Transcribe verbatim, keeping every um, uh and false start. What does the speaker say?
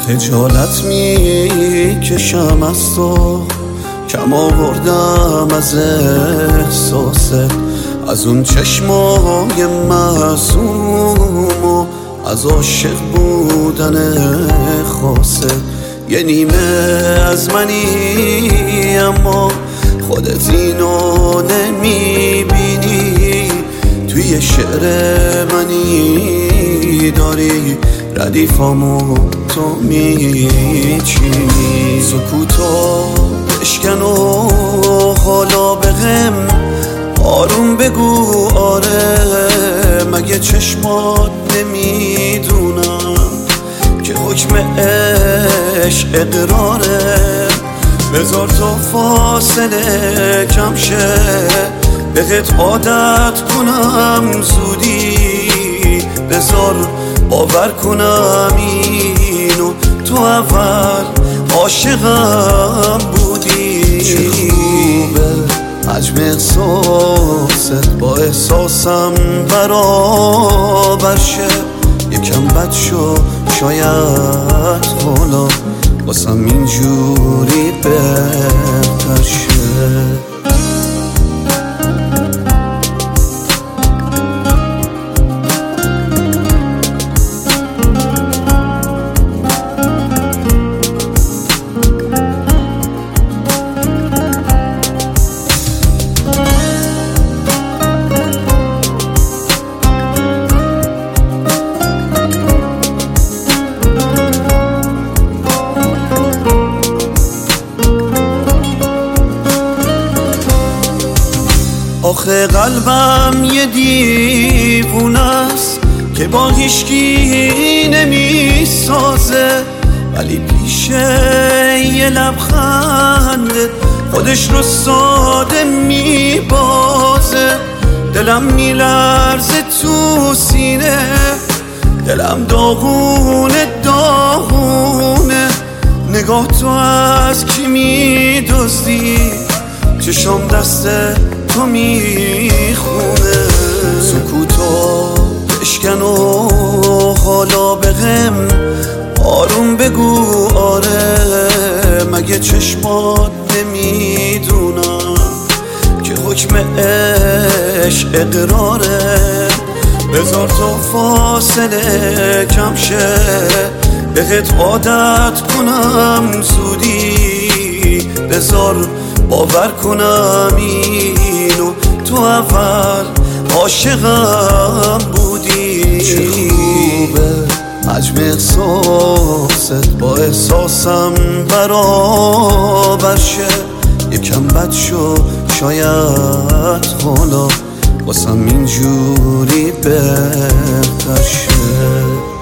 خجالت میکشم از تو، کم آوردم از احساست، از اون چشمای معصوم و از عاشق بودن خاصت. یه نیمه از منی اما خودت اینو نمیبینی، توی شعر منی داری ردیفامو تو میچینی. سکوتو بشکن و حالا بهم آروم بگو آره، مگه چشمات نمیدونم که حکم عشق اقراره. بذار تو فاصله کم شه، بهت عادت کنم زودی، بذار باور کنم اینو تو اول عاشقم بودی. چه خوبه حجم احساست با احساسم برابر شه، یکم بد شو شاید حالا واسم اینجوری بهتر شه. آخه قلبم یه دیوونه است که با هیچکی نمیسازه، ولی پیشه یه لبخنده خودش رو ساده میبازه. دلم میلرزه تو سینه، دلم داغونه داغونه، نگاه تو از کی میدزدی، چشم دست تو میخونه. سکوتو بشکن و حالا بهم آروم بگو آره، مگه چشمات نمیدونم که حکم عشق اقراره. بذار تو فاصله کم شه، بهت عادت کنم زودی، بذار باور کنم اینو تو اول عاشقم بودی. چه خوبه حجم احساست با احساسم برابر شه، یکم بد شو شاید حالا واسم اینجوری بهتر شه.